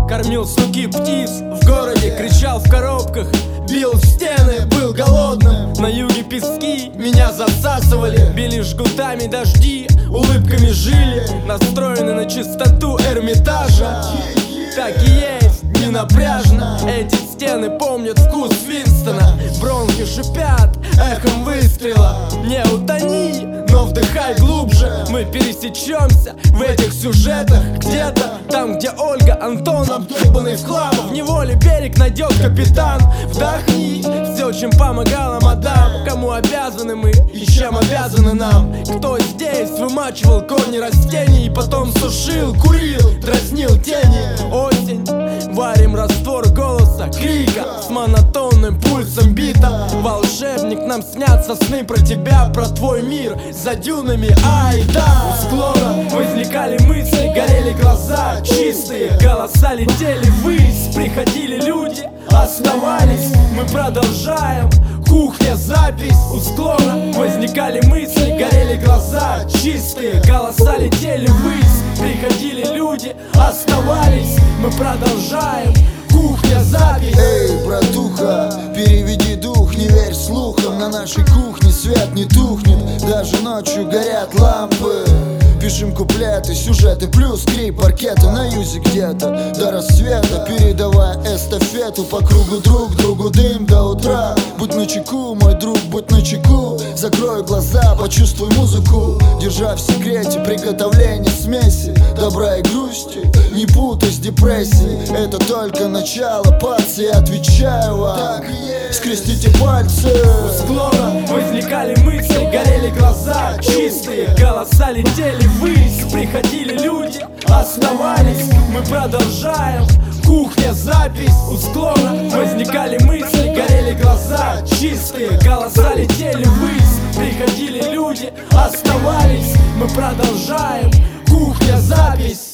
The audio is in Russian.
Кормил суки птиц в городе, кричал в коробках, бил в стены, был голодным. На юге пески меня засасывали, били жгутами дожди, улыбками жили, настроены на чистоту Эрмитажа. Так и есть, не напряжно. Эти стены помнят вкус Винстона. Бронхи шипят эхом выстрела. Не утони, но вдыхай глубже. Мы пересечемся в этих сюжетах. Где-то там, где Ольга, Антон обдолбанный в хлам. В неволе берег найдет капитан. Вдохни все, чем помогала мадам. Кому обязаны мы и чем обязаны нам? Кто здесь вымачивал корни растений, потом сушил, курил, дразнил тени? Осень, варим раствор голоса, крика с монотонным пульсом бита. Волшебник, нам снятся сны про тебя, про твой мир за дюнами, ай да. У склона возникали мысли, горели глаза чистые, голоса летели ввысь. Приходили люди, оставались, мы продолжаем. Кухня, запись. У склона возникали мысли, горели глаза чистые, голоса летели ввысь. Приходили люди, оставались, мы продолжаем. Кухня, запись. Эй, братуха, переведи дух, не верь слухам. На нашей кухне свет не тухнет, даже ночью горят лампы. Пишем куплеты, сюжеты, плюс скрип паркета. На юзе где-то до рассвета, передавая эстафету по кругу друг другу, дым до утра. Будь начеку, мой друг, будь начеку. Закрой глаза, почувствуй музыку, держа в секрете приготовление смеси добра и грусти. Не путай с депрессией, это только начало, пацы, я отвечаю вам. Скрестите пальцы. У склона возникали мысли, горели глаза чистые, голоса летели ввысь. Приходили люди, оставались, мы продолжаем. Кухня, запись. У склона возникали мысли, горели глаза чистые, голоса летели ввысь. Приходили люди, оставались, мы продолжаем. Кухня, запись.